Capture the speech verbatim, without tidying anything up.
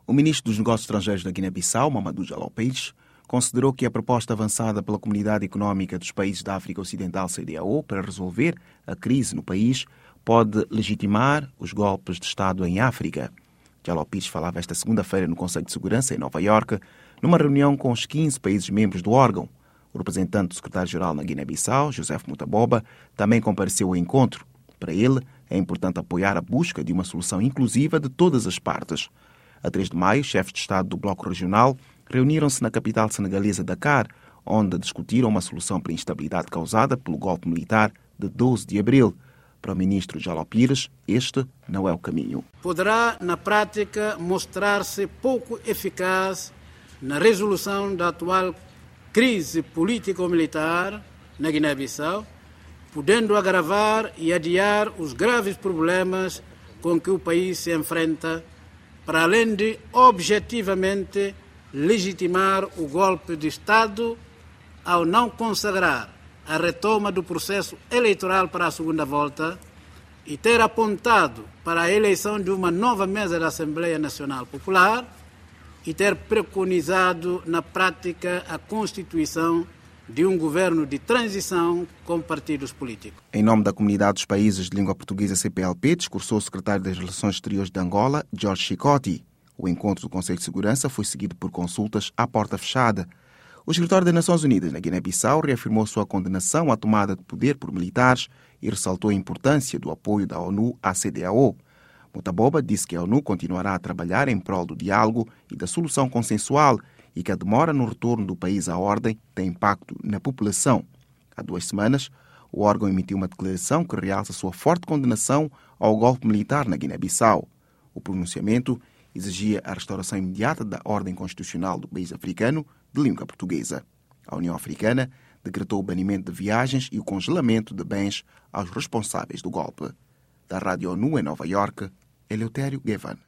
O ministro dos Negócios Estrangeiros da Guiné-Bissau, Mamadou Jallow Pires, considerou que a proposta avançada pela Comunidade Económica dos Países da África Ocidental, C D A O, para resolver a crise no país, pode legitimar os golpes de Estado em África. Jallow Pires falava esta segunda-feira no Conselho de Segurança, em Nova Iorque, numa reunião com os quinze países membros do órgão. O representante do secretário-geral na Guiné-Bissau, Joseph Mutaboba, também compareceu ao encontro. Para ele, é importante apoiar a busca de uma solução inclusiva de todas as partes. A três de maio, chefes de Estado do Bloco Regional reuniram-se na capital senegalesa Dakar, onde discutiram uma solução para a instabilidade causada pelo golpe militar de doze de abril. Para o ministro Jallow Pires, este não é o caminho. Poderá, na prática, mostrar-se pouco eficaz na resolução da atual crise político-militar na Guiné-Bissau, podendo agravar e adiar os graves problemas com que o país se enfrenta, para além de objetivamente legitimar o golpe de Estado ao não consagrar a retoma do processo eleitoral para a segunda volta e ter apontado para a eleição de uma nova mesa da Assembleia Nacional Popular e ter preconizado na prática a constituição de um governo de transição com partidos políticos. Em nome da Comunidade dos Países de Língua Portuguesa C P L P, discursou o secretário das Relações Exteriores de Angola, Jorge Chicotti. O encontro do Conselho de Segurança foi seguido por consultas à porta fechada. O escritório das Nações Unidas na Guiné-Bissau reafirmou sua condenação à tomada de poder por militares e ressaltou a importância do apoio da ONU à C D A O. Mutaboba disse que a ONU continuará a trabalhar em prol do diálogo e da solução consensual e que a demora no retorno do país à ordem tem impacto na população. Há duas semanas, o órgão emitiu uma declaração que realça sua forte condenação ao golpe militar na Guiné-Bissau. O pronunciamento exigia a restauração imediata da ordem constitucional do país africano de língua portuguesa. A União Africana decretou o banimento de viagens e o congelamento de bens aos responsáveis do golpe. Da Rádio ONU em Nova Iorque, Eleutério Gavan.